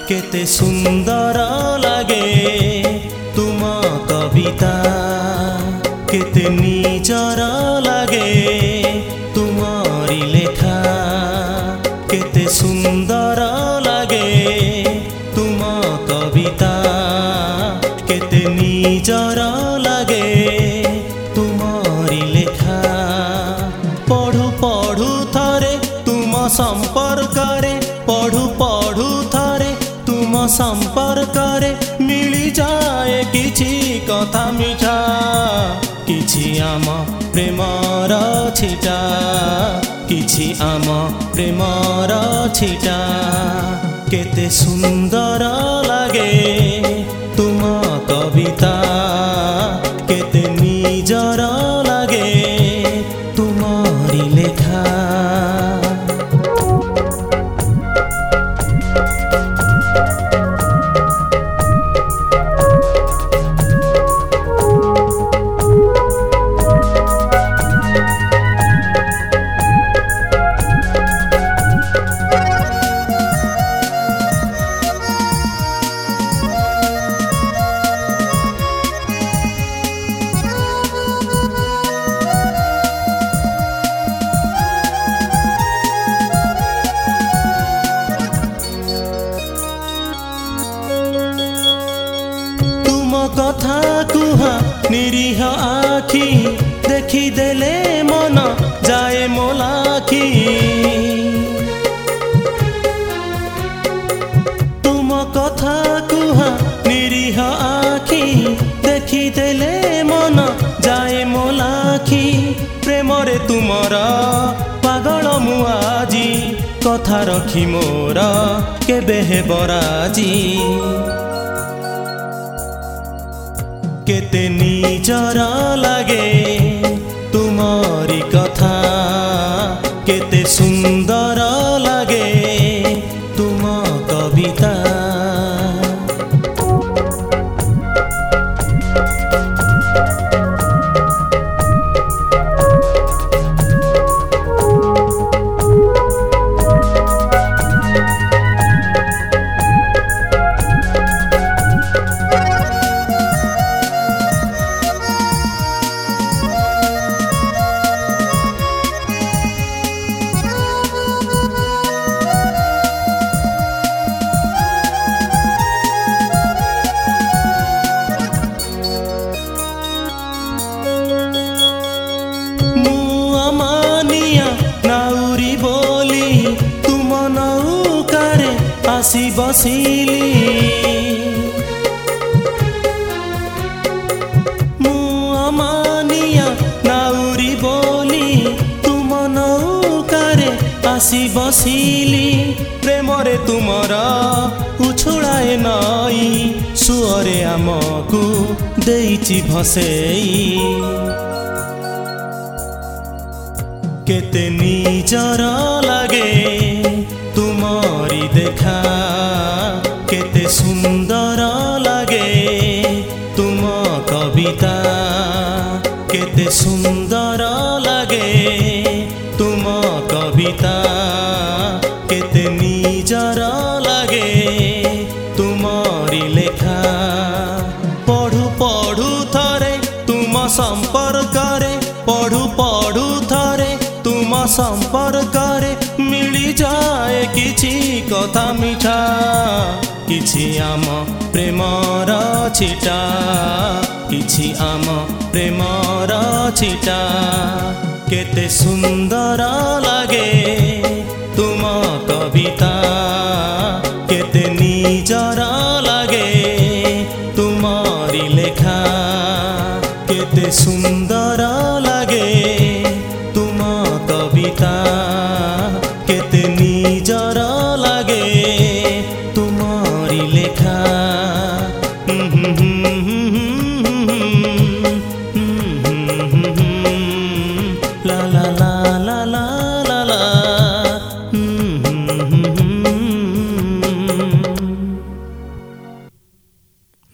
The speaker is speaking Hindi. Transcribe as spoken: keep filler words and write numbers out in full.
केते सुंदर लागे तुम कविता केते निजर लागे तुमरी लेखा केते सुंदर लागे तुम कविता केते निजर लागे तुमरी लेखा पढ़ु पढ़ु थरे तुम संपर्करे पढ़ु पढ़ु थरे तुम संपर्करे मिली जाए किछि कथा मिठा किछि आम प्रेमर छिटा किछि आम प्रेमर छिटा केते सुंदर लागे तुम कविता केते निजर लागे तुमरी लेखा। कथा कुहा निरीह आखि देखी देले मन जाए मोलाखी तुम कथा कुहा निरीह आखि देखी देले मन जाए मोलाखी प्रेमरे तुमरा पागल मु आजी कथा रखी मोर केबे हेबराजी केते निजर लागे तुमरी कथा केते सुंदर लागे तुम कविता। नाउरी बोली तुम नौकारे आसी बसिली मु अमानिया नाउरी बोली तुम नौकारे आसी बसिली प्रेमरे तुमरा उछुड़ाए नई सुअरे आमकु देइछि भसेई केते निजर लागे तुमरी देखा केते सुंदर लागे तुम कविता केते सुंदर लागे तुम कविता केते निजर लागे तुमरी लेखा पढ़ु पढ़ु थरे तुम संपर्करे पढ़ु पढ़ु थरे तुम संपर्करे मिली जाए किछि कथा मिठा किछि आम प्रेमर छिटा किछि आम प्रेमर छिटा केते सुंदर लागे तुम कविता केते निजर लागे तुमरी लेखा केते सुंदर लागे तुम कविता केते निजर लागे तुमरी लेखा।